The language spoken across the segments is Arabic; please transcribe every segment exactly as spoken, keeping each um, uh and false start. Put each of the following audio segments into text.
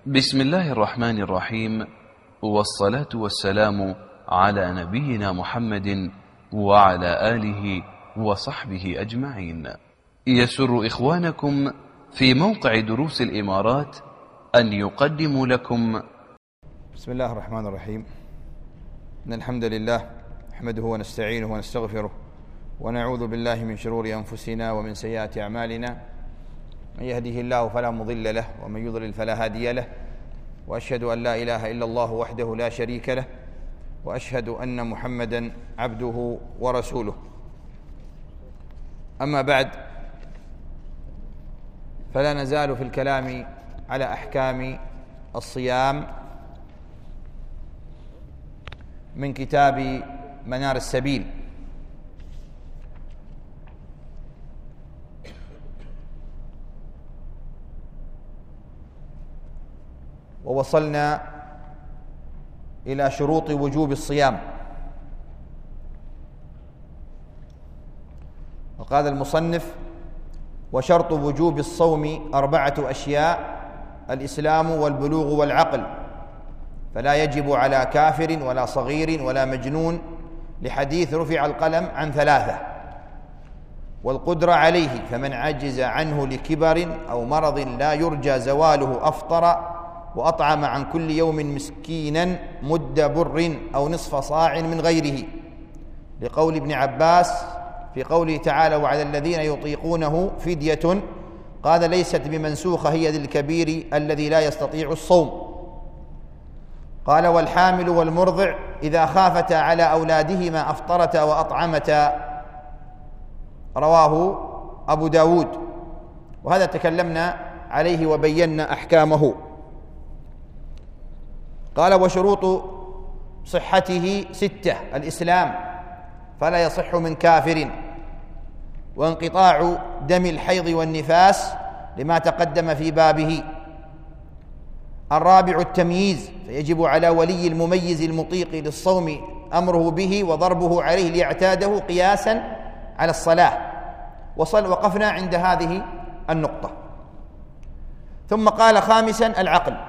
بسم الله الرحمن الرحيم، والصلاة والسلام على نبينا محمد وعلى آله وصحبه أجمعين. يسر إخوانكم في موقع دروس الإمارات أن يقدموا لكم. بسم الله الرحمن الرحيم. إن الحمد لله نحمده ونستعينه ونستغفره ونعوذ بالله من شرور أنفسنا ومن سيئات أعمالنا. من يهده الله فلا مضل له ومن يضلل فلا هادي له، وأشهد أن لا إله إلا الله وحده لا شريك له، وأشهد أن محمدا عبده ورسوله. أما بعد، فلا نزال في الكلام على أحكام الصيام من كتاب منار السبيل. ووصلنا إلى شروط وجوب الصيام، وقال المصنف: وشرط وجوب الصوم أربعة أشياء: الإسلام والبلوغ والعقل، فلا يجب على كافر ولا صغير ولا مجنون، لحديث رفع القلم عن ثلاثة، والقدرة عليه، فمن عجز عنه لكبر أو مرض لا يرجى زواله أفطر، وأطعم عن كل يوم مسكينا مد بر أو نصف صاع من غيره، لقول ابن عباس في قوله تعالى: وعلى الذين يطيقونه فدية، قال: ليست بمنسوخة هي للكبير الذي لا يستطيع الصوم. قال: والحامل والمرضع إذا خافتا على أولادهما أفطرتا وأطعمتا، رواه أبو داود. وهذا تكلمنا عليه وبينا أحكامه. قال: وشروط صحته ستة: الإسلام، فلا يصح من كافر، وانقطاع دم الحيض والنفاس لما تقدم في بابه. الرابع التمييز، فيجب على ولي المميز المطيق للصوم أمره به وضربه عليه ليعتاده قياسا على الصلاة. وصل وقفنا عند هذه النقطة. ثم قال: خامسا العقل.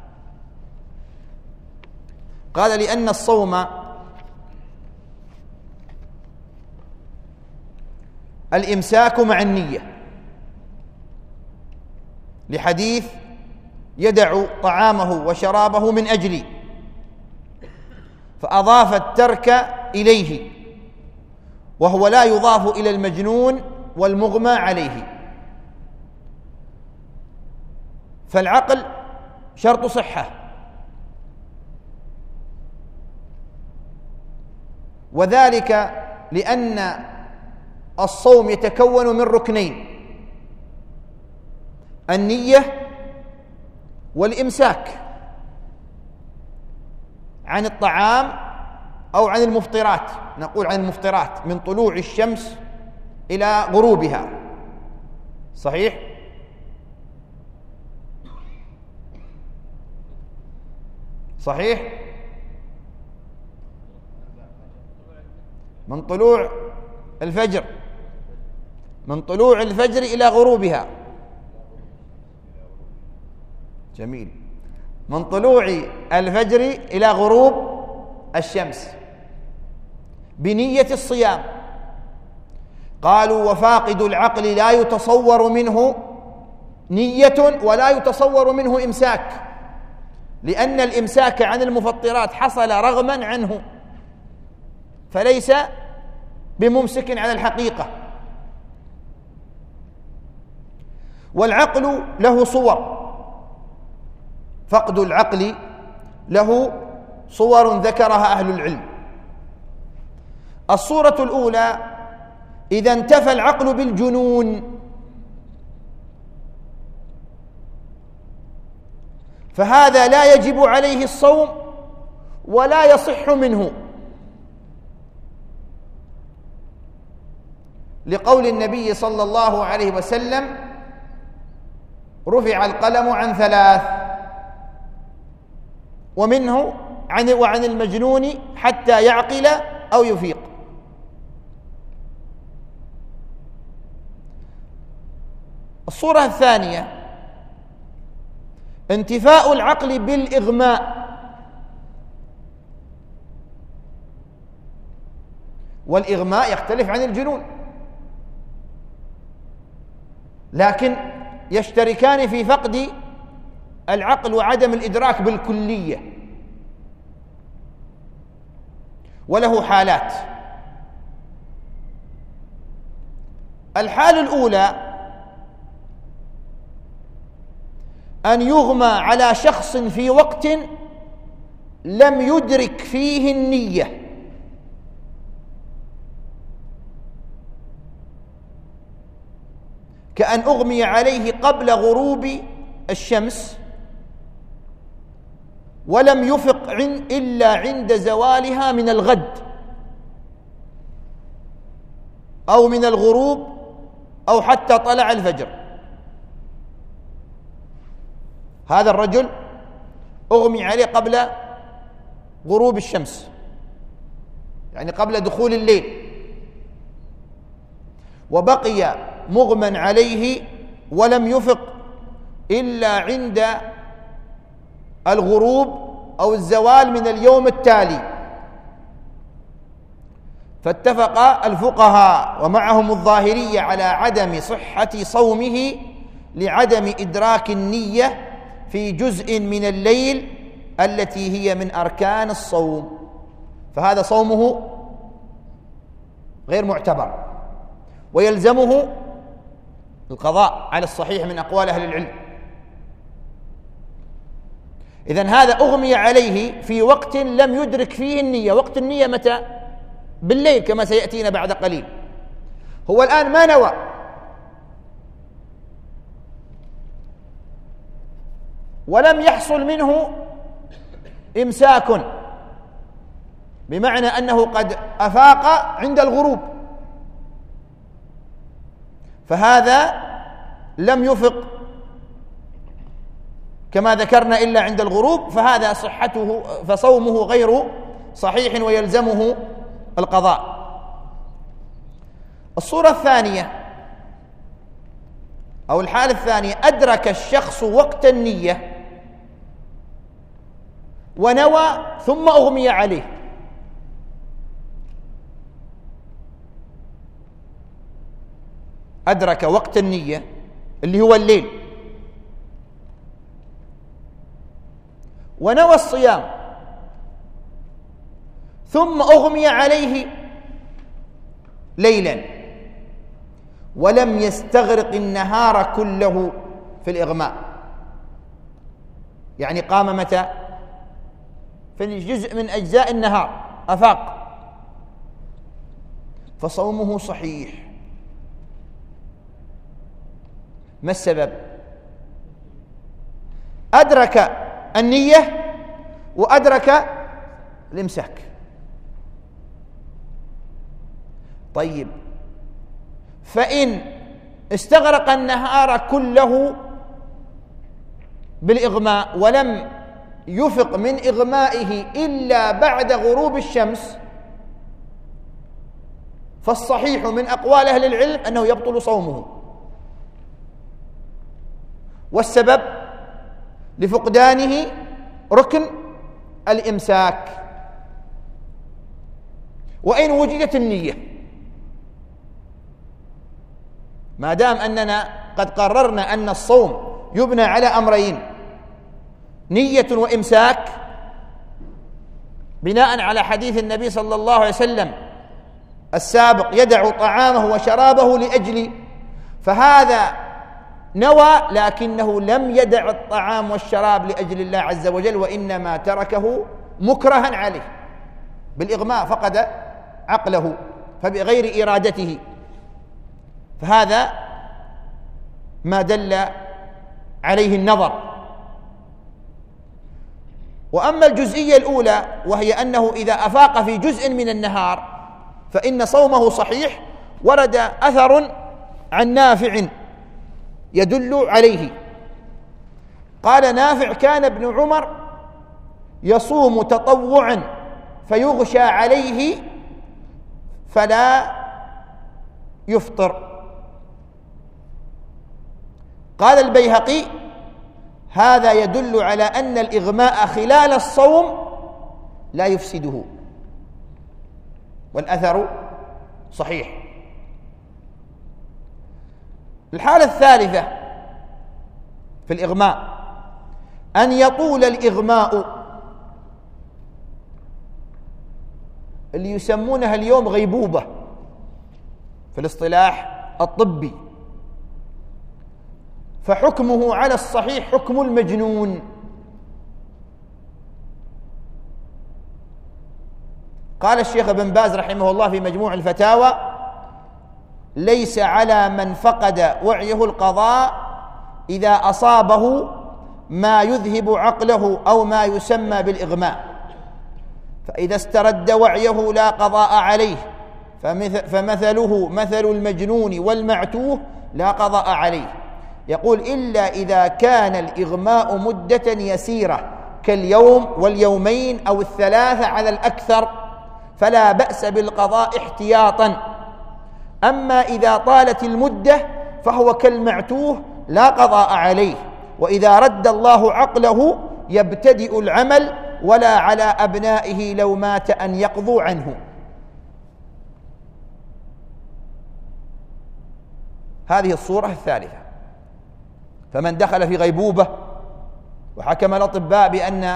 قال: لأن الصوم الإمساك مع النية، لحديث: يدع طعامه وشرابه من أجلي، فأضاف الترك إليه، وهو لا يضاف إلى المجنون والمغمى عليه. فالعقل شرط صحة، وذلك لأن الصوم يتكون من ركنين: النية والإمساك عن الطعام أو عن المفطرات. نقول عن المفطرات من طلوع الشمس إلى غروبها، صحيح؟ صحيح؟ من طلوع الفجر من طلوع الفجر إلى غروبها. جميل. من طلوع الفجر إلى غروب الشمس بنية الصيام. قالوا: وفاقد العقل لا يتصور منه نية ولا يتصور منه إمساك، لأن الإمساك عن المفطرات حصل رغما عنه، فليس بممسك على الحقيقة. والعقل له صور، فقد العقل له صور ذكرها أهل العلم. الصورة الأولى: إذا انتفى العقل بالجنون، فهذا لا يجب عليه الصوم ولا يصح منه، لقول النبي صلى الله عليه وسلم: رفع القلم عن ثلاث، ومنه عن وعن المجنون حتى يعقل أو يفيق. الصورة الثانية: انتفاء العقل بالإغماء، والإغماء يختلف عن الجنون، لكن يشتركان في فقد العقل وعدم الإدراك بالكلية، وله حالات. الحالة الأولى أن يغمى على شخص في وقت لم يدرك فيه النية، كأن أغمي عليه قبل غروب الشمس ولم يفق إلا عند زوالها من الغد أو من الغروب أو حتى طلع الفجر. هذا الرجل أغمي عليه قبل غروب الشمس، يعني قبل دخول الليل، وبقي مغمى عليه ولم يفق إلا عند الغروب أو الزوال من اليوم التالي. فاتفق الفقهاء ومعهم الظاهرية على عدم صحة صومه لعدم إدراك النية في جزء من الليل التي هي من أركان الصوم، فهذا صومه غير معتبر ويلزمه القضاء على الصحيح من أقوال أهل العلم. إذن هذا أغمي عليه في وقت لم يدرك فيه النية. وقت النية متى؟ بالليل كما سيأتينا بعد قليل. هو الآن ما نوى، ولم يحصل منه إمساك، بمعنى أنه قد أفاق عند الغروب، فهذا لم يفق كما ذكرنا إلا عند الغروب، فهذا صحته فصومه غير صحيح ويلزمه القضاء. الصورة الثانية أو الحالة الثانية: أدرك الشخص وقت النية ونوى ثم أغمي عليه. أدرك وقت النية اللي هو الليل ونوى الصيام ثم أغمي عليه ليلا ولم يستغرق النهار كله في الإغماء، يعني قام متى؟ في جزء من أجزاء النهار أفاق، فصومه صحيح. ما السبب؟ أدرك النية وأدرك الإمساك. طيب، فإن استغرق النهار كله بالإغماء ولم يفق من إغمائه إلا بعد غروب الشمس، فالصحيح من أقوال أهل العلم أنه يبطل صومه. والسبب لفقدانه ركن الإمساك، وإن وجدت النية، ما دام أننا قد قررنا أن الصوم يبنى على أمرين: نية وإمساك، بناء على حديث النبي صلى الله عليه وسلم السابق: يدع طعامه وشرابه لأجلي، فهذا نوى لكنه لم يدع الطعام والشراب لأجل الله عز وجل، وإنما تركه مكرها عليه بالإغماء، فقد عقله فبغير إرادته، فهذا ما دل عليه النظر. وأما الجزئية الأولى وهي أنه إذا أفاق في جزء من النهار فإن صومه صحيح، ورد أثر عن نافع يدل عليه. قال نافع: كان ابن عمر يصوم تطوعا فيغشى عليه فلا يفطر. قال البيهقي: هذا يدل على أن الإغماء خلال الصوم لا يفسده، والأثر صحيح. الحالة الثالثة في الإغماء أن يطول الإغماء، اللي يسمونها اليوم غيبوبة في الاصطلاح الطبي، فحكمه على الصحيح حكم المجنون. قال الشيخ ابن باز رحمه الله في مجموع الفتاوى: ليس على من فقد وعيه القضاء إذا أصابه ما يذهب عقله أو ما يسمى بالإغماء، فإذا استرد وعيه لا قضاء عليه، فمثله مثل المجنون والمعتوه لا قضاء عليه. يقول: إلا إذا كان الإغماء مدة يسيرة كاليوم واليومين أو الثلاثة على الأكثر، فلا بأس بالقضاء احتياطا. أما إذا طالت المدة فهو كالمعتوه لا قضاء عليه، وإذا رد الله عقله يبتدئ العمل، ولا على أبنائه لو مات أن يقضوا عنه. هذه الصورة الثالثة. فمن دخل في غيبوبة وحكم الأطباء بأن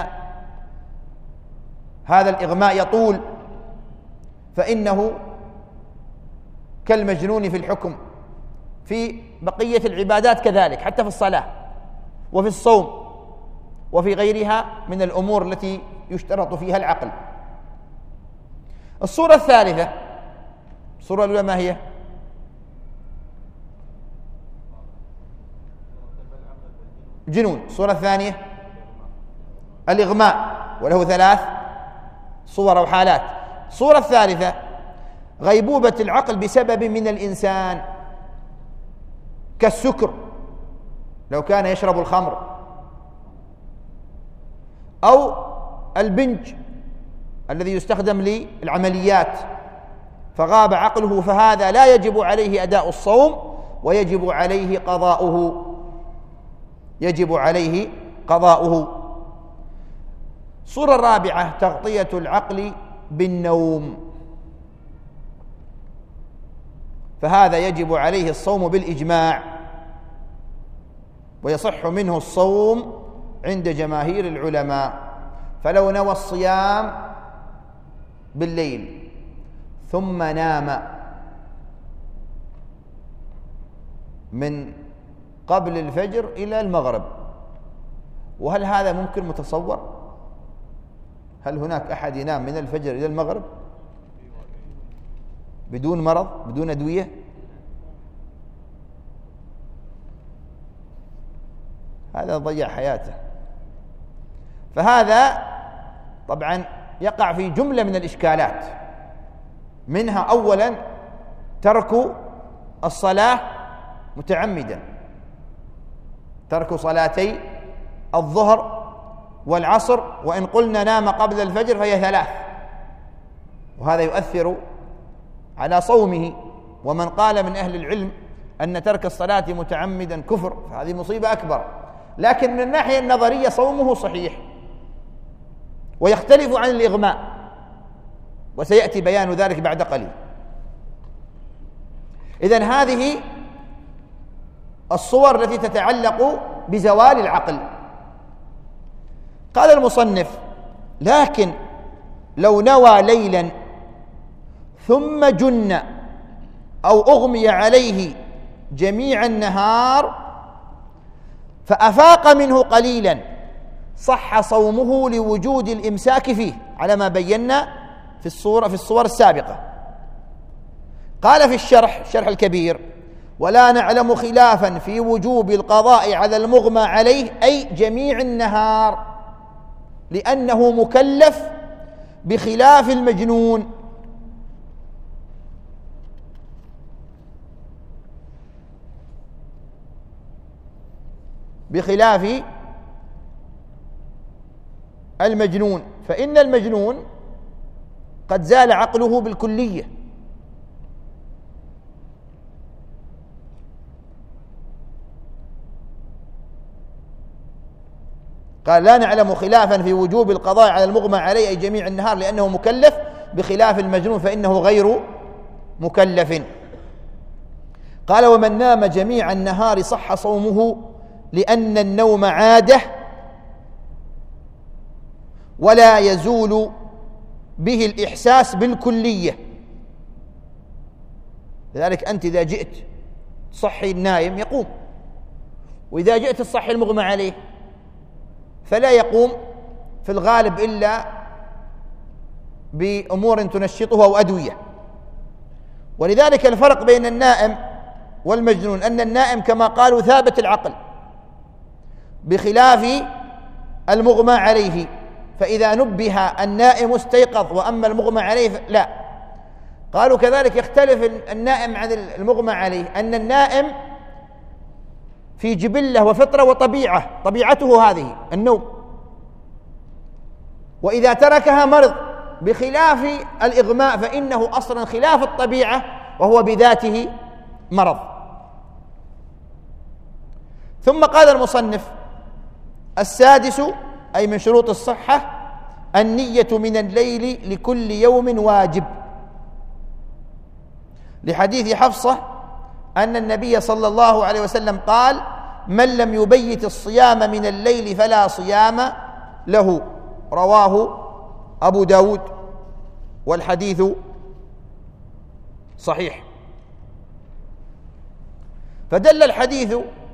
هذا الإغماء يطول فإنه كالمجنون في الحكم. في بقية العبادات كذلك، حتى في الصلاة وفي الصوم وفي غيرها من الأمور التي يشترط فيها العقل. الصورة الثالثة، الصورة الأولى ما هي؟ جنون. الصورة الثانية الإغماء، وله ثلاث صور أو حالات. الصورة الثالثة غيبوبة العقل بسبب من الإنسان، كالسكر لو كان يشرب الخمر، أو البنج الذي يستخدم للعمليات فغاب عقله، فهذا لا يجب عليه أداء الصوم ويجب عليه قضاؤه، يجب عليه قضاؤه. الصورة الرابعة تغطية العقل بالنوم، فهذا يجب عليه الصوم بالإجماع، ويصح منه الصوم عند جماهير العلماء. فلو نوى الصيام بالليل ثم نام من قبل الفجر إلى المغرب، وهل هذا ممكن متصور؟ هل هناك أحد ينام من الفجر إلى المغرب بدون مرض، بدون أدوية؟ هذا ضيع حياته. فهذا طبعا يقع في جملة من الإشكالات، منها أولا ترك الصلاة متعمدا، ترك صلاتي الظهر والعصر، وإن قلنا نام قبل الفجر فهي ثلاث، وهذا يؤثر على صومه. ومن قال من أهل العلم أن ترك الصلاة متعمدا كفر فهذه مصيبة أكبر. لكن من الناحية النظرية صومه صحيح ويختلف عن الإغماء، وسيأتي بيان ذلك بعد قليل. إذن هذه الصور التي تتعلق بزوال العقل. قال المصنف: لكن لو نوى ليلا ثم جن أو أغمي عليه جميع النهار فأفاق منه قليلا صح صومه لوجود الإمساك فيه، على ما بينا في الصورة في الصور السابقة. قال في الشرح شرح الكبير: ولا نعلم خلافا في وجوب القضاء على المغمى عليه أي جميع النهار، لأنه مكلف بخلاف المجنون. بخلاف المجنون، فإن المجنون قد زال عقله بالكلية، قال لا نعلم خلافا في وجوب القضاء على المغمى عليه أي جميع النهار لأنه مكلف، بخلاف المجنون فإنه غير مكلف. قال ومن نام جميع النهار صح صومه لأن النوم عادة ولا يزول به الإحساس بالكلية. لذلك أنت إذا جئت تصحي النايم يقوم، وإذا جئت تصحي المغمى عليه فلا يقوم في الغالب إلا بأمور تنشطه أو أدوية. ولذلك الفرق بين النائم والمجنون أن النائم كما قالوا ثابت العقل، بخلاف المغمى عليه، فإذا نبه النائم استيقظ وأما المغمى عليه لا. قالوا كذلك يختلف النائم عن المغمى عليه، أن النائم في جبلة وفطرة وطبيعة، طبيعته هذه النوم، وإذا تركها مرض، بخلاف الإغماء فإنه أصلا خلاف الطبيعة وهو بذاته مرض. ثم قال المصنف السادس أي من شروط الصحة النية من الليل لكل يوم واجب، لحديث حفصة أن النبي صلى الله عليه وسلم قال من لم يبيت الصيام من الليل فلا صيام له، رواه أبو داود والحديث صحيح. فدل الحديث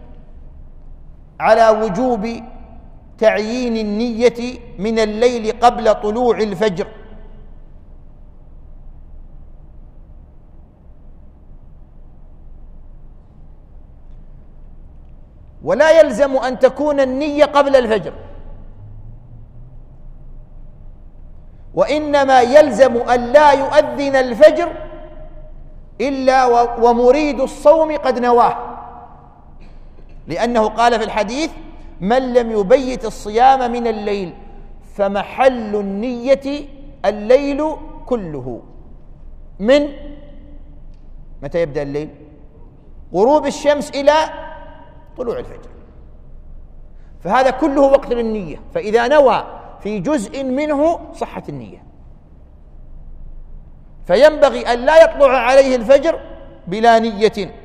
على وجوب تعيين النية من الليل قبل طلوع الفجر، ولا يلزم أن تكون النية قبل الفجر، وإنما يلزم أن لا يؤذن الفجر إلا ومريد الصوم قد نواه، لأنه قال في الحديث من لم يبيت الصيام من الليل، فمحل النية الليل كله. من متى يبدأ الليل؟ غروب الشمس إلى طلوع الفجر، فهذا كله وقت للنية، فإذا نوى في جزء منه صحت النية. فينبغي أن لا يطلع عليه الفجر بلا نية.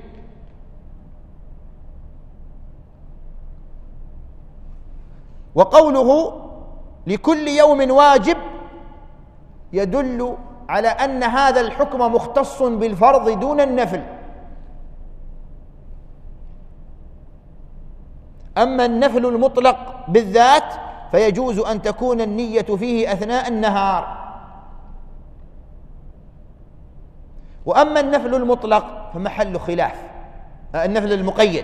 وقوله لكل يوم واجب يدل على أن هذا الحكم مختص بالفرض دون النفل. أما النفل المطلق بالذات فيجوز أن تكون النية فيه أثناء النهار. وأما النفل المطلق فمحل خلاف. النفل المقيد،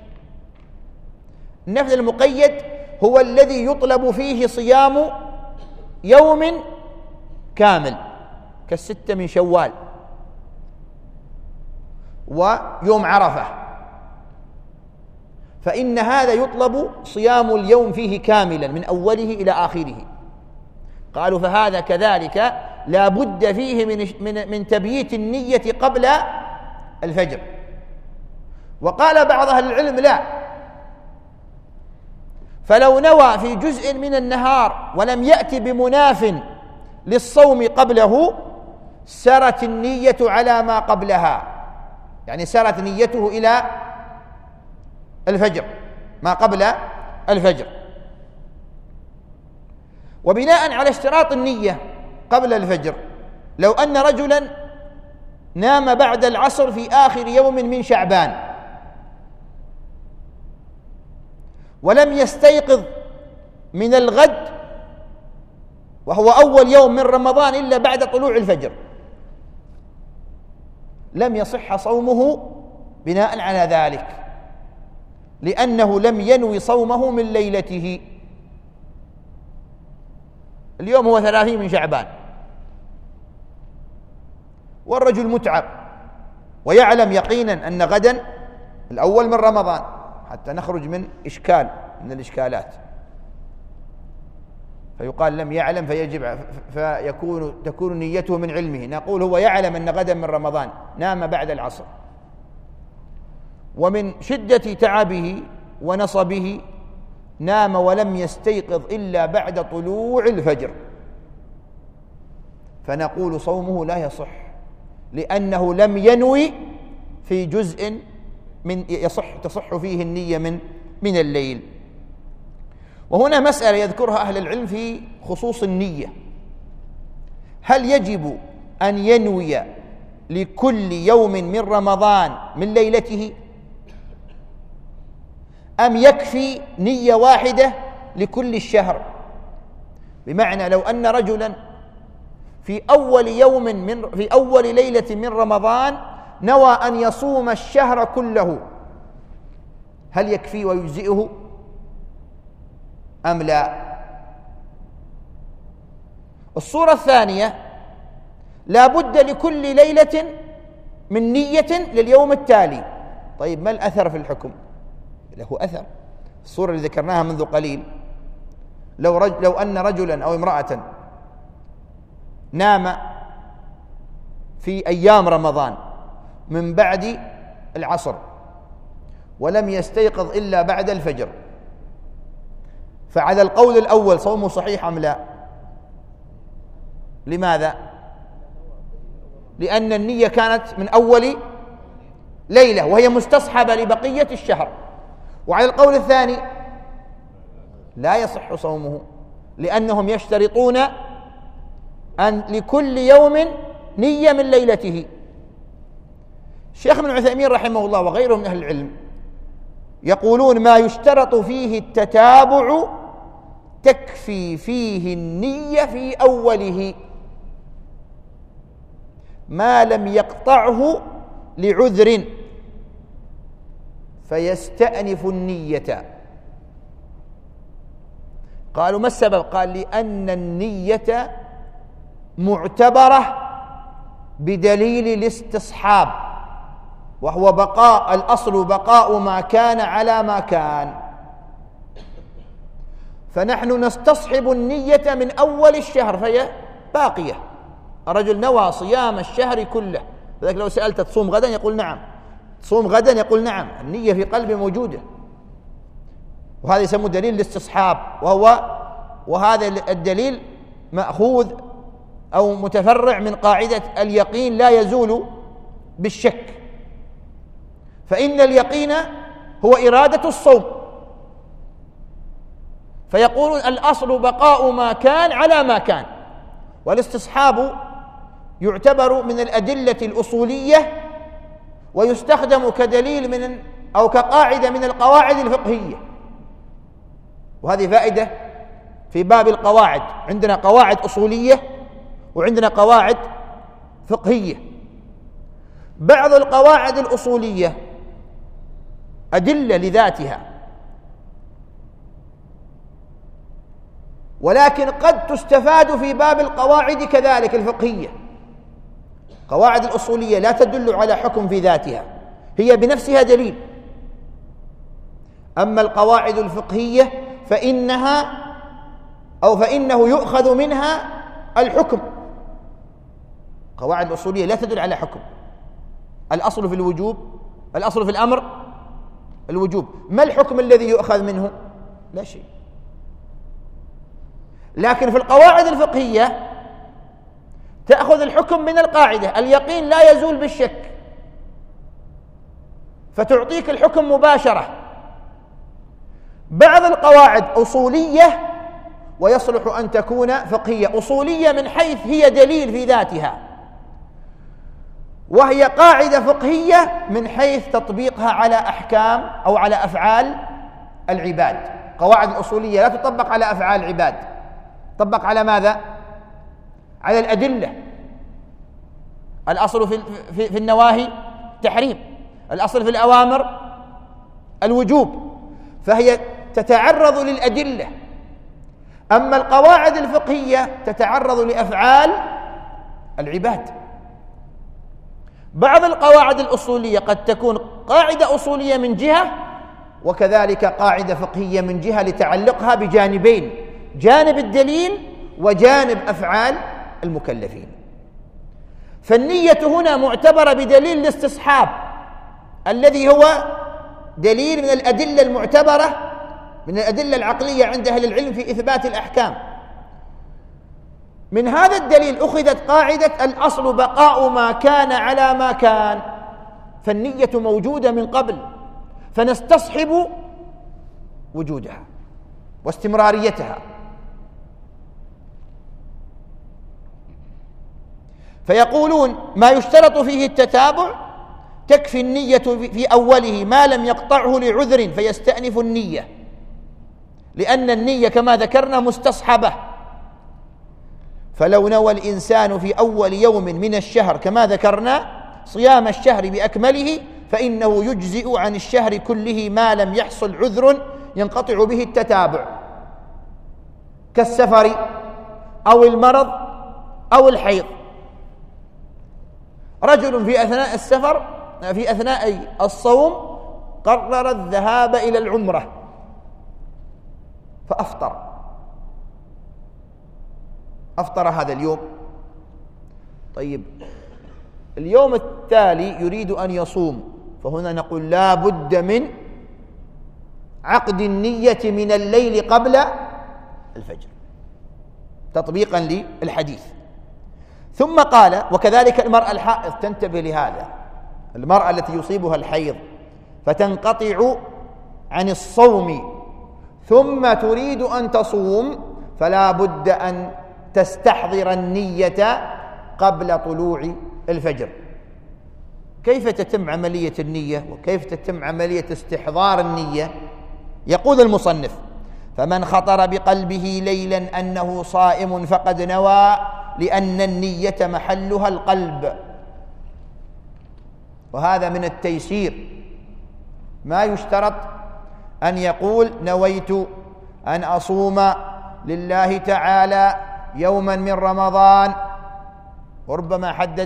النفل المقيد هو الذي يطلب فيه صيام يوم كامل كالستة من شوال ويوم عرفة، فإن هذا يطلب صيام اليوم فيه كاملا من أوله إلى آخره. قالوا فهذا كذلك لا بد فيه من من من تبييت النية قبل الفجر. وقال بعض أهل العلم لا، فلو نوى في جزء من النهار ولم يأتي بمناف للصوم قبله سرت النية على ما قبلها، يعني سرت نيته إلى الفجر ما قبل الفجر. وبناء على اشتراط النية قبل الفجر، لو أن رجلا نام بعد العصر في آخر يوم من شعبان ولم يستيقظ من الغد وهو أول يوم من رمضان إلا بعد طلوع الفجر، لم يصح صومه بناء على ذلك، لأنه لم ينوي صومه من ليلته. اليوم هو ثلاثين من شعبان والرجل متعب ويعلم يقينا أن غدا الأول من رمضان، حتى نخرج من إشكال من الإشكالات، فيقال لم يعلم فيجب فيكون تكون نيته من علمه. نقول هو يعلم أن غدا من رمضان، نام بعد العصر، ومن شدة تعبه ونصبه نام ولم يستيقظ إلا بعد طلوع الفجر، فنقول صومه لا يصح، لأنه لم ينوي في جزء من يصح تصح فيه النية من من الليل. وهنا مسألة يذكرها أهل العلم في خصوص النية: هل يجب أن ينوي لكل يوم من رمضان من ليلته، أم يكفي نية واحدة لكل الشهر؟ بمعنى لو أن رجلا في أول يوم من في أول ليلة من رمضان نوى أن يصوم الشهر كله، هل يكفي ويجزئه أم لا؟ الصورة الثانية: لا بد لكل ليلة من نية لليوم التالي. طيب ما الأثر في الحكم؟ له أثر. الصورة اللي ذكرناها منذ قليل: لو, رج لو أن رجلا أو امرأة نام في أيام رمضان من بعد العصر ولم يستيقظ إلا بعد الفجر، فعلى القول الأول صومه صحيح أم لا؟ لماذا؟ لأن النية كانت من أول ليلة وهي مستصحبة لبقية الشهر. وعلى القول الثاني لا يصح صومه، لأنهم يشترطون أن لكل يوم نية من ليلته. الشيخ ابن عثيمين رحمه الله وغيره من أهل العلم يقولون: ما يشترط فيه التتابع تكفي فيه النية في أوله، ما لم يقطعه لعذر فيستأنف النية. قالوا: ما السبب؟ قال: لأن النية معتبرة بدليل الاستصحاب، وهو بقاء الأصل بقاء ما كان على ما كان، فنحن نستصحب النية من أول الشهر فهي باقية. الرجل نوى صيام الشهر كله، لذلك لو سألت تصوم غدا يقول نعم، تصوم غدا يقول نعم، النية في قلبه موجودة، وهذا يسمى دليل الاستصحاب، وهو وهذا الدليل مأخوذ أو متفرع من قاعدة اليقين لا يزول بالشك، فإن اليقين هو إرادة الصوم، فيقولون الأصل بقاء ما كان على ما كان. والاستصحاب يعتبر من الأدلة الأصولية ويستخدم كدليل من أو كقاعدة من القواعد الفقهية، وهذه فائدة في باب القواعد. عندنا قواعد أصولية وعندنا قواعد فقهية. بعض القواعد الأصولية أدلة لذاتها، ولكن قد تستفاد في باب القواعد كذلك الفقهية. قواعد الأصولية لا تدل على حكم في ذاتها، هي بنفسها دليل. أما القواعد الفقهية فإنها أو فإنه يؤخذ منها الحكم. قواعد الأصولية لا تدل على حكم. الأصل في الوجوب، الأصل في الأمر الوجوب، ما الحكم الذي يؤخذ منه؟ لا شيء. لكن في القواعد الفقهية تأخذ الحكم من القاعدة، اليقين لا يزول بالشك، فتعطيك الحكم مباشرة. بعض القواعد أصولية ويصلح أن تكون فقهية. أصولية من حيث هي دليل في ذاتها، وهي قاعدة فقهية من حيث تطبيقها على أحكام أو على أفعال العباد. قواعد الأصولية لا تطبق على أفعال العباد، تطبق على ماذا؟ على الأدلة. الأصل في, في, في النواهي تحريم، الأصل في الأوامر الوجوب، فهي تتعرض للأدلة. أما القواعد الفقهية تتعرض لأفعال العباد. بعض القواعد الأصولية قد تكون قاعدة أصولية من جهة، وكذلك قاعدة فقهية من جهة لتعلقها بجانبين: جانب الدليل وجانب أفعال المكلفين. فالنية هنا معتبرة بدليل الاستصحاب الذي هو دليل من الأدلة المعتبرة من الأدلة العقلية عند أهل العلم في إثبات الأحكام. من هذا الدليل أخذت قاعدة الأصل بقاء ما كان على ما كان، فالنية موجودة من قبل، فنستصحب وجودها واستمراريتها. فيقولون ما يشترط فيه التتابع تكفي النية في أوله ما لم يقطعه لعذر فيستأنف النية، لأن النية كما ذكرنا مستصحبة. فلو نوى الإنسان في أول يوم من الشهر كما ذكرنا صيام الشهر بأكمله فإنه يجزئ عن الشهر كله ما لم يحصل عذر ينقطع به التتابع، كالسفر أو المرض أو الحيض. رجل في أثناء السفر في أثناء الصوم قرر الذهاب إلى العمرة فأفطر أفطر هذا اليوم. طيب اليوم التالي يريد أن يصوم، فهنا نقول لا بد من عقد النية من الليل قبل الفجر تطبيقا للحديث. ثم قال وكذلك المرأة الحائض تنتبه لهذا، المرأة التي يصيبها الحيض فتنقطع عن الصوم ثم تريد أن تصوم فلا بد أن تستحضر النية قبل طلوع الفجر. كيف تتم عملية النية وكيف تتم عملية استحضار النية؟ يقول المصنف فمن خطر بقلبه ليلا أنه صائم فقد نوى، لأن النية محلها القلب. وهذا من التيسير، ما يشترط أن يقول نويت أن أصوم لله تعالى يوما من رمضان، وربما حدد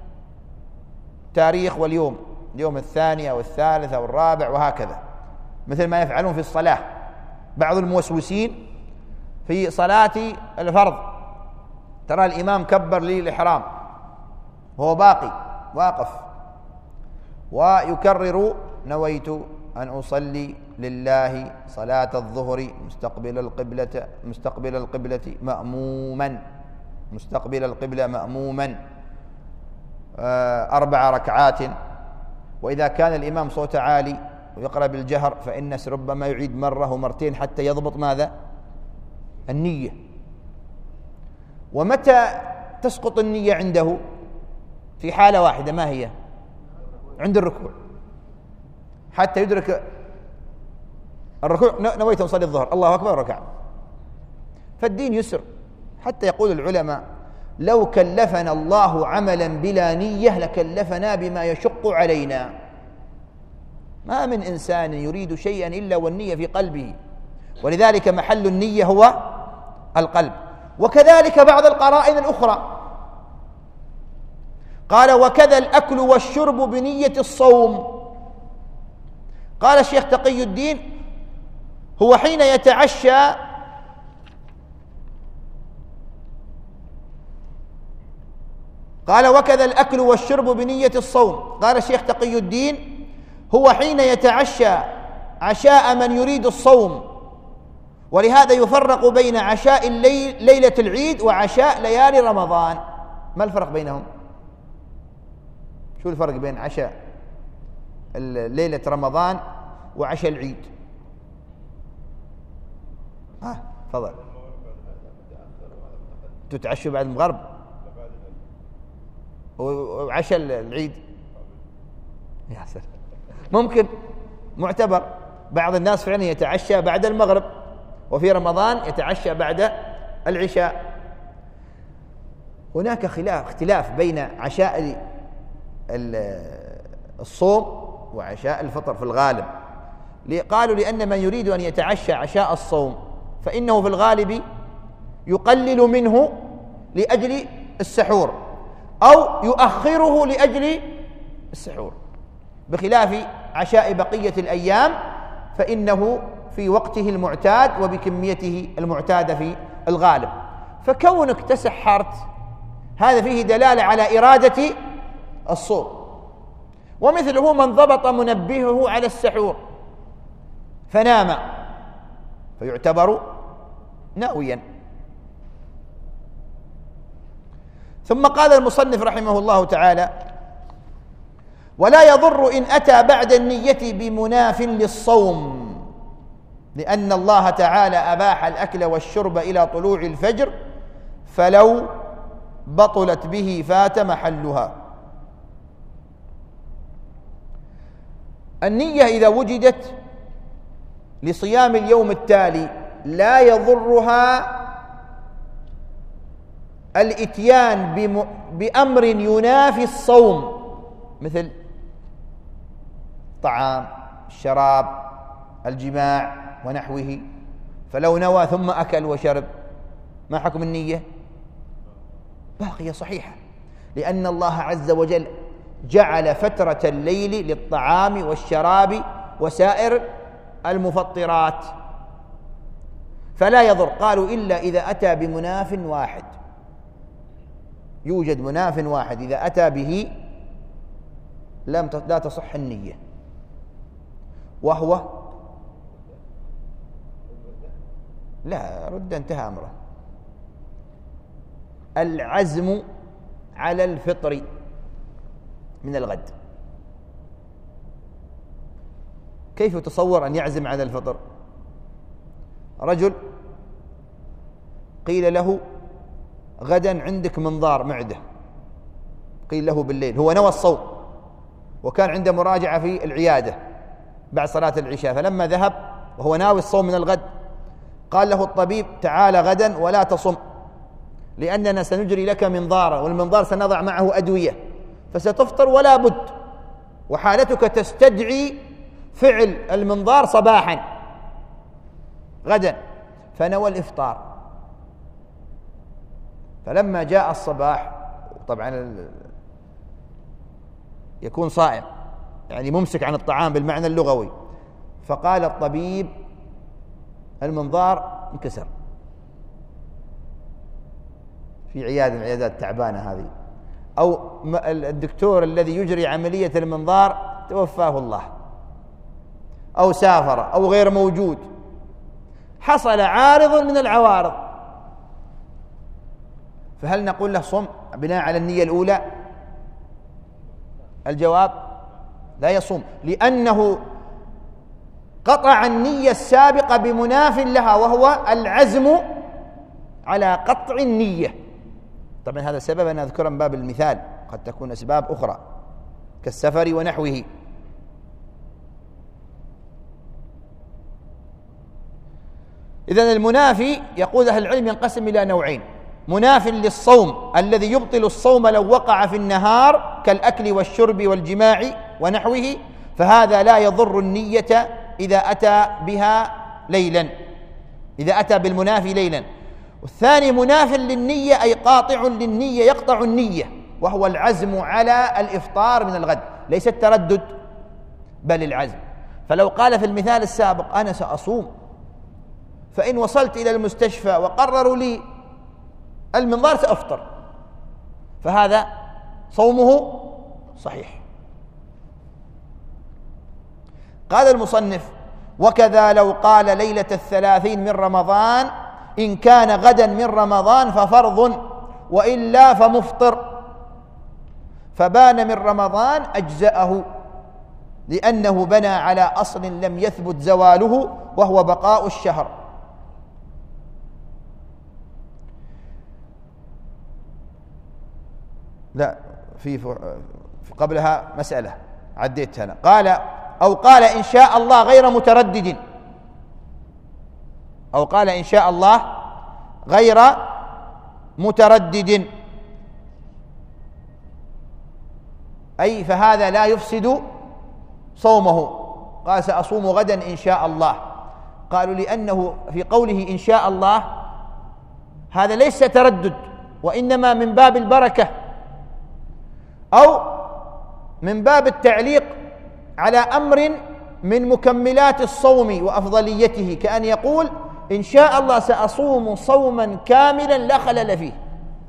تاريخ واليوم، اليوم الثاني أو الثالث أو الرابع وهكذا، مثل ما يفعلون في الصلاة بعض الموسوسين في صلاة الفرض، ترى الإمام كبر لي الإحرام وهو باقي واقف ويكرر نويت أن أصلي لله صلاة الظهر مستقبل القبلة مستقبل القبلة مأموما مستقبل القبلة مأموما أربع ركعات. وإذا كان الإمام صوت عالي ويقرأ بالجهر فإن ربما يعيد مرة ومرتين حتى يضبط ماذا؟ النية. ومتى تسقط النية عنده؟ في حالة واحدة، ما هي؟ عند الركوع، حتى يدرك الركوع نويت أن أصلي الظهر الله أكبر ركع. فالدين يسر، حتى يقول العلماء لو كلفنا الله عملا بلا نية لكلفنا بما يشق علينا. ما من إنسان يريد شيئا إلا والنية في قلبه، ولذلك محل النية هو القلب. وكذلك بعض القرائن الأخرى قال وكذا الأكل والشرب بنية الصوم. قال الشيخ تقي الدين هو حين يتعشى قال وكذا الأكل والشرب بنية الصوم. قال الشيخ تقي الدين هو حين يتعشى عشاء من يريد الصوم، ولهذا يفرق بين عشاء الليل ليلة العيد وعشاء ليالي رمضان. ما الفرق بينهم؟ شو الفرق بين عشاء ليلة رمضان وعشاء العيد؟ ها تفضل. تتعشوا بعد المغرب وعشاء العيد يا سلام، ممكن معتبر. بعض الناس فعلا يتعشى بعد المغرب، وفي رمضان يتعشى بعد العشاء. هناك خلاف اختلاف بين عشاء الصوم وعشاء الفطر في الغالب. قالوا لأن من يريد أن يتعشى عشاء الصوم فإنه في الغالب يقلل منه لأجل السحور أو يؤخره لأجل السحور، بخلاف عشاء بقية الأيام فإنه في وقته المعتاد وبكميته المعتادة في الغالب. فكونك تسحرت هذا فيه دلالة على إرادة الصوم. ومثله من ضبط منبهه على السحور فنام فيعتبر ناويا. ثم قال المصنف رحمه الله تعالى: ولا يضر إن أتى بعد النية بمناف للصوم، لأن الله تعالى أباح الأكل والشرب إلى طلوع الفجر، فلو بطلت به فات محلها. النية إذا وجدت لصيام اليوم التالي لا يضرها الإتيان بأمر ينافي الصوم، مثل طعام، الشراب، الجماع ونحوه، فلو نوى ثم أكل وشرب ما حكم النية؟ باقية صحيحة، لأن الله عز وجل جعل فترة الليل للطعام والشراب وسائر المفطرات، فلا يضر. قالوا إلا إذا أتى بمناف واحد، يوجد مناف واحد إذا أتى به لم لا تصح النية، وهو لا رد انتهى أمره العزم على الفطر من الغد. كيف تصور أن يعزم على الفطر؟ رجل قيل له غدا عندك منظار معدة، قيل له بالليل، هو نوى الصوم وكان عنده مراجعة في العيادة بعد صلاة العشاء، فلما ذهب وهو ناوي الصوم من الغد قال له الطبيب: تعال غدا ولا تصم، لأننا سنجري لك منظارا، والمنظار سنضع معه أدوية، فستفطر ولا بد، وحالتك تستدعي فعل المنظار صباحا غدا، فنوى الإفطار. فلما جاء الصباح، طبعا يكون صائم يعني ممسك عن الطعام بالمعنى اللغوي، فقال الطبيب: المنظار انكسر في عيادة من العيادات التعبانة هذه، أو الدكتور الذي يجري عملية المنظار توفاه الله، أو سافر، أو غير موجود، حصل عارض من العوارض، فهل نقول له صم بناء على النية الأولى؟ الجواب: لا يصوم، لأنه قطع النية السابقة بمناف لها، وهو العزم على قطع النية. طبعا هذا سبب أنا أذكره من باب المثال، قد تكون أسباب أخرى كالسفر ونحوه. إذن المنافي يقول أهل العلم ينقسم إلى نوعين: مناف للصوم الذي يبطل الصوم لو وقع في النهار كالأكل والشرب والجماع ونحوه، فهذا لا يضر النية إذا أتى بها ليلا، إذا أتى بالمنافي ليلا. والثاني مناف للنية، أي قاطع للنية، يقطع النية، وهو العزم على الإفطار من الغد، ليس التردد بل العزم. فلو قال في المثال السابق: أنا سأصوم، فإن وصلت إلى المستشفى وقرروا لي المنظار سأفطر، فهذا صومه صحيح. قال المصنف: وكذا لو قال ليلة الثلاثين من رمضان إن كان غدا من رمضان ففرض، وإلا فمفطر، فبان من رمضان أجزأه، لأنه بنى على أصل لم يثبت زواله، وهو بقاء الشهر. لا في قبلها مسألة عديتها أنا. قال: أو قال إن شاء الله غير متردد، أو قال إن شاء الله غير متردد، أي فهذا لا يفسد صومه. قال: سأصوم غدا إن شاء الله. قالوا: لأنه في قوله إن شاء الله هذا ليس تردد، وإنما من باب البركة، أو من باب التعليق على أمر من مكملات الصوم وأفضليته، كأن يقول: إن شاء الله سأصوم صوما كاملا لا خلل فيه،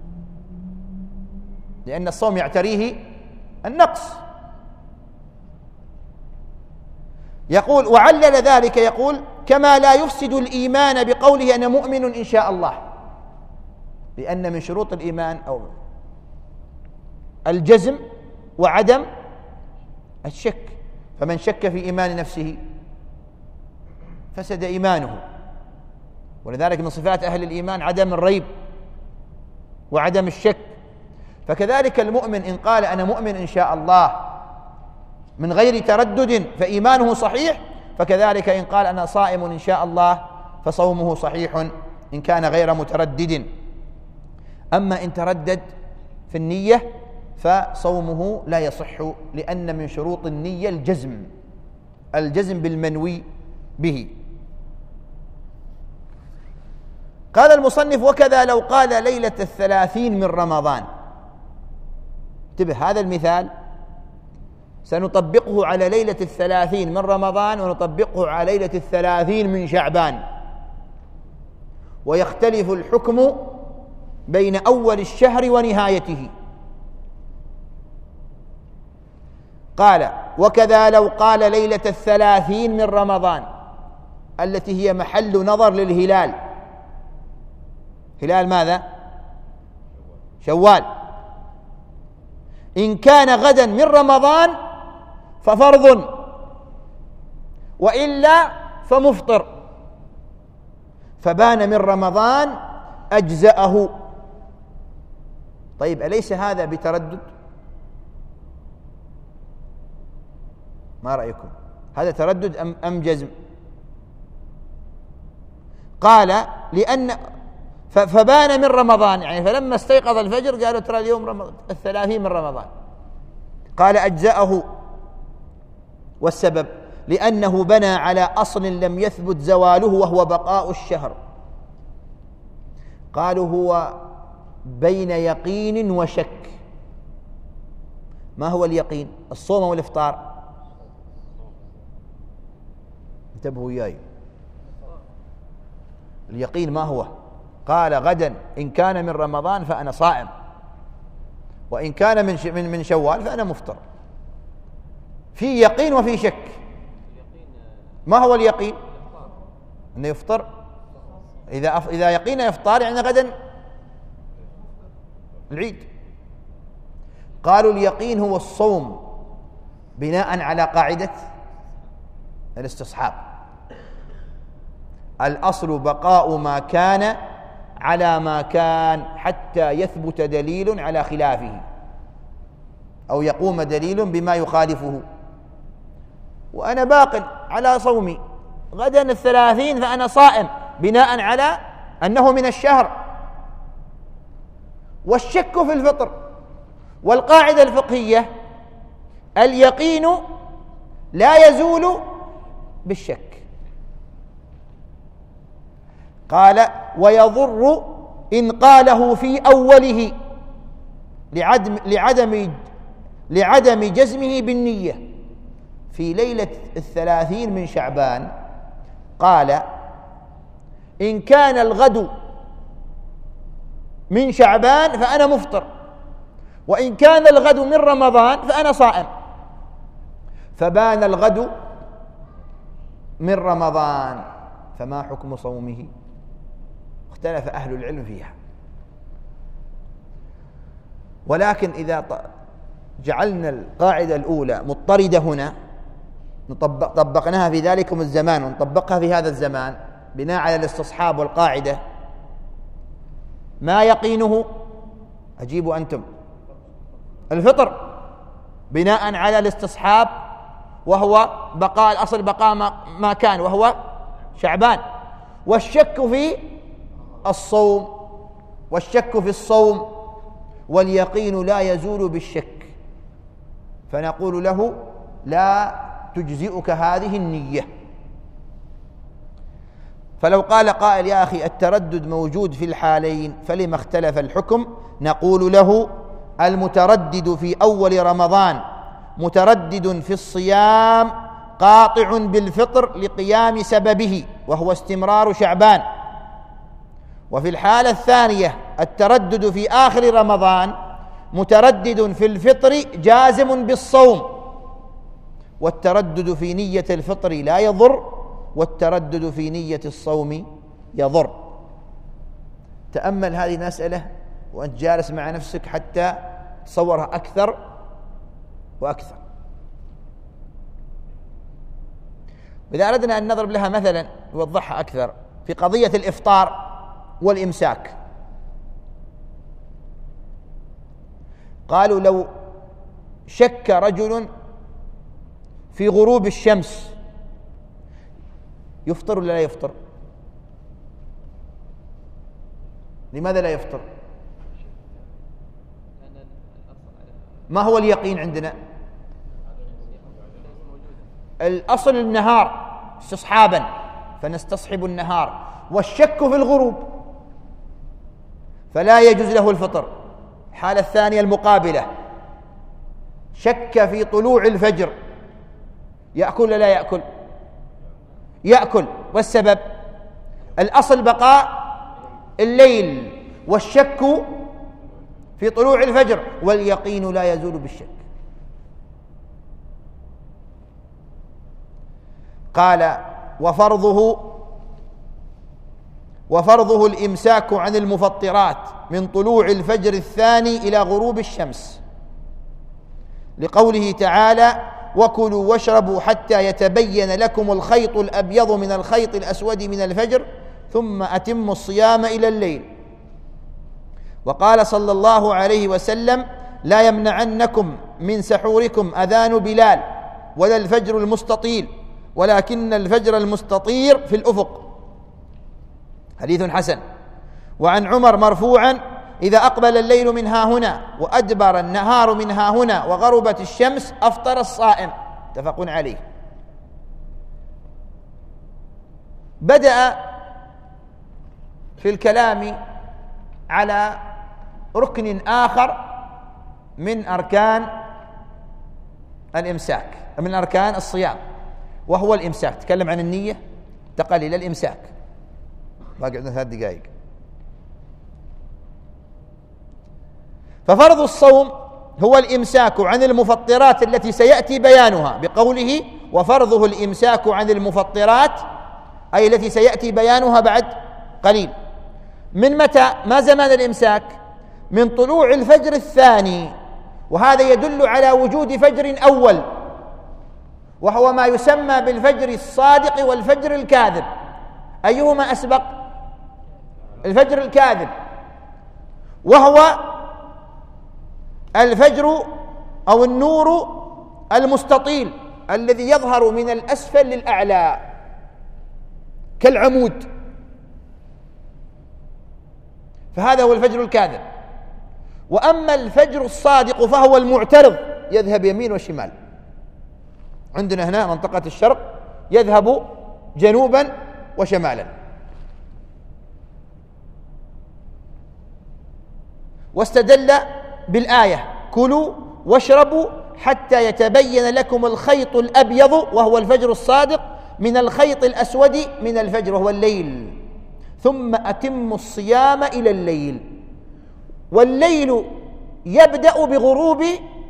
لأن الصوم يعتريه النقص. يقول: وعلل ذلك، يقول: كما لا يفسد الإيمان بقوله أنا مؤمن إن شاء الله، لأن من شروط الإيمان أو الجزم وعدم الشك، فمن شك في إيمان نفسه فسد إيمانه. ولذلك من صفات أهل الإيمان عدم الريب وعدم الشك. فكذلك المؤمن إن قال أنا مؤمن إن شاء الله من غير تردد فإيمانه صحيح، فكذلك إن قال أنا صائم إن شاء الله فصومه صحيح إن كان غير متردد. أما إن تردد في النية فصومه لا يصح، لأن من شروط النية الجزم الجزم بالمنوي به. قال المصنف: وكذا لو قال ليلة الثلاثين من رمضان. انتبه، هذا المثال سنطبقه على ليلة الثلاثين من رمضان ونطبقه على ليلة الثلاثين من شعبان، ويختلف الحكم بين أول الشهر ونهايته. قال: وكذا لو قال ليلة الثلاثين من رمضان التي هي محل نظر للهلال، هلال ماذا؟ شوال. إن كان غدا من رمضان ففرض، وإلا فمفطر، فبان من رمضان أجزأه. طيب، أليس هذا بتردد؟ ما رأيكم؟ هذا تردد أم أم جزم؟ قال: لأن فبان من رمضان، يعني فلما استيقظ الفجر قالوا ترى اليوم رمضان الثلاثين من رمضان، قال أجزأه. والسبب لأنه بنى على أصل لم يثبت زواله وهو بقاء الشهر. قالوا هو بين يقين وشك. ما هو اليقين؟ الصوم والإفطار. انتبهوا وياي، اليقين ما هو؟ قال غدا إن كان من رمضان فأنا صائم، وإن كان من من شوال فأنا مفطر. في يقين وفي شك. ما هو اليقين؟ أنه يفطر. إذا أف... إذا يقين إفطار يعني غدا العيد. قالوا اليقين هو الصوم بناء على قاعدة الاستصحاب. الأصل بقاء ما كان على ما كان حتى يثبت دليل على خلافه أو يقوم دليل بما يخالفه. وأنا باق على صومي غدا الثلاثين فأنا صائم بناء على أنه من الشهر. والشك في الفطر. والقاعدة الفقهية اليقين لا يزول بالشك. قال: ويضر إن قاله في أوله لعدم لعدم لعدم جزمه بالنية. في ليلة الثلاثين من شعبان قال: إن كان الغد من شعبان فأنا مفطر، وإن كان الغد من رمضان فأنا صائم. فبان الغد من رمضان، فما حكم صومه؟ اختلف أهل العلم فيها. ولكن إذا جعلنا القاعدة الأولى مضطردة هنا نطبق طبقناها في ذلكم الزمان ونطبقها في هذا الزمان بناء على الاستصحاب والقاعدة، ما يقينه؟ أجيبوا أنتم. الفطر بناء على الاستصحاب، وهو بقاء الأصل بقاء ما كان وهو شعبان. والشك في الصوم والشك في الصوم واليقين لا يزول بالشك، فنقول له لا تجزئك هذه النية. فلو قال قائل: يا أخي التردد موجود في الحالين فلما اختلف الحكم؟ نقول له: المتردد في أول رمضان متردد في الصيام قاطع بالفطر لقيام سببه وهو استمرار شعبان. وفي الحالة الثانية التردد في آخر رمضان متردد في الفطر جازم بالصوم، والتردد في نية الفطر لا يضر والتردد في نية الصوم يضر. تأمل هذه المسألة وأنت جالس مع نفسك حتى تصورها أكثر وأكثر. إذا أردنا أن نضرب لها مثلا يوضحها أكثر في قضية الإفطار والإمساك، قالوا لو شك رجل في غروب الشمس يفطر ولا لا يفطر؟ لماذا لا يفطر؟ ما هو اليقين عندنا؟ الأصل النهار استصحابا فنستصحب النهار، والشك في الغروب فلا يجوز له الفطر. الحالة الثانية المقابلة، شك في طلوع الفجر يأكل ولا لا يأكل؟ يأكل. والسبب الأصل بقاء الليل، والشك في طلوع الفجر، واليقين لا يزول بالشك. قال وفرضه وفرضه الإمساك عن المفطرات من طلوع الفجر الثاني إلى غروب الشمس، لقوله تعالى وكلوا واشربوا حتى يتبين لكم الخيط الأبيض من الخيط الأسود من الفجر ثم أتموا الصيام إلى الليل. وقال صلى الله عليه وسلم لا يمنعنكم من سحوركم أذان بلال ولا الفجر المستطيل ولكن الفجر المستطير في الأفق. حديث حسن. وعن عمر مرفوعا إذا أقبل الليل من ها هنا وأدبر النهار من ها هنا وغربت الشمس أفطر الصائم، متفق عليه. بدأ في الكلام على ركن آخر من أركان الإمساك، من أركان الصيام، وهو الإمساك. تكلم عن النية، انتقل إلى الإمساك. باقي عندنا ثلاث دقائق. ففرض الصوم هو الإمساك عن المفطرات التي سيأتي بيانها بقوله وفرضه الإمساك عن المفطرات، أي التي سيأتي بيانها بعد قليل. من متى؟ ما زمان الإمساك؟ من طلوع الفجر الثاني، وهذا يدل على وجود فجر أول، وهو ما يسمى بالفجر الصادق والفجر الكاذب. أيهما أسبق؟ الفجر الكاذب، وهو الفجر أو النور المستطيل الذي يظهر من الأسفل للأعلى كالعمود، فهذا هو الفجر الكاذب. وأما الفجر الصادق فهو المعترض، يذهب يمين وشمال. عندنا هنا منطقة الشرق يذهب جنوبا وشمالا. واستدل بالآية كلوا واشربوا حتى يتبين لكم الخيط الأبيض وهو الفجر الصادق من الخيط الأسود من الفجر وهو الليل، ثم أتموا الصيام إلى الليل. والليل يبدأ بغروب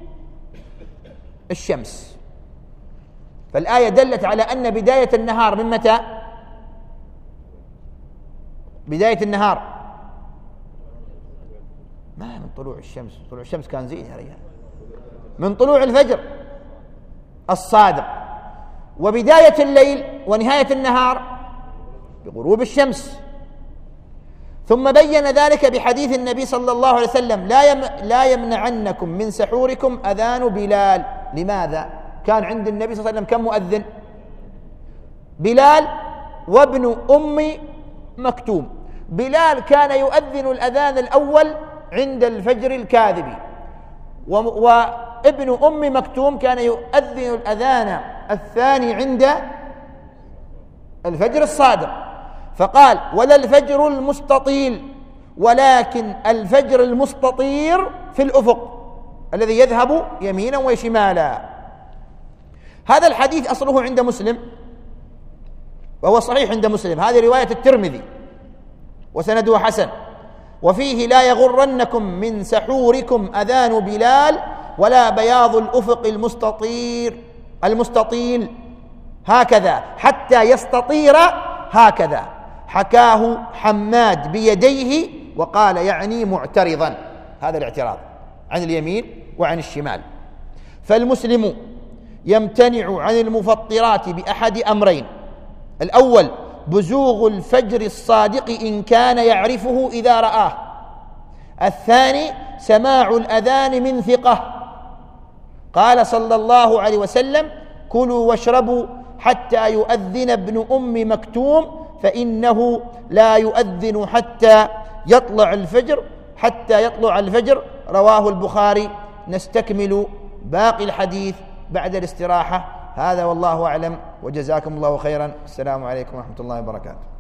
الشمس، فالآية دلت على أن بداية النهار من متى؟ بداية النهار ما من طلوع الشمس، طلوع الشمس كان زين يا رجال، من طلوع الفجر الصادق. وبداية الليل ونهاية النهار بغروب الشمس. ثم بين ذلك بحديث النبي صلى الله عليه وسلم لا يم لا يمنعنكم من سحوركم أذان بلال. لماذا؟ كان عند النبي صلى الله عليه وسلم كم مؤذن؟ بلال وابن أم مكتوم. بلال كان يؤذن الأذان الأول عند الفجر الكاذب، وابن أم مكتوم كان يؤذن الأذان الثاني عند الفجر الصادق. فقال ولا الفجر المستطيل ولكن الفجر المستطير في الأفق الذي يذهب يمينا وشمالا. هذا الحديث أصله عند مسلم وهو صحيح عند مسلم، هذه رواية الترمذي وسنده حسن. وفيه لا يغرنكم من سحوركم أذان بلال ولا بياض الأفق المستطير المستطيل. هكذا حتى يستطير هكذا. حكاه حماد بيديه وقال يعني معترضا، هذا الاعتراض عن اليمين وعن الشمال. فالمسلم يمتنع عن المفطرات بأحد أمرين: الأول بزوغ الفجر الصادق إن كان يعرفه إذا رآه، الثاني سماع الأذان من ثقة. قال صلى الله عليه وسلم: كلوا واشربوا حتى يؤذن ابن أم مكتوم فإنه لا يؤذن حتى يطلع الفجر حتى يطلع الفجر. رواه البخاري. نستكمل باقي الحديث بعد الاستراحة. هذا والله أعلم، وجزاكم الله خيرا. السلام عليكم ورحمة الله وبركاته.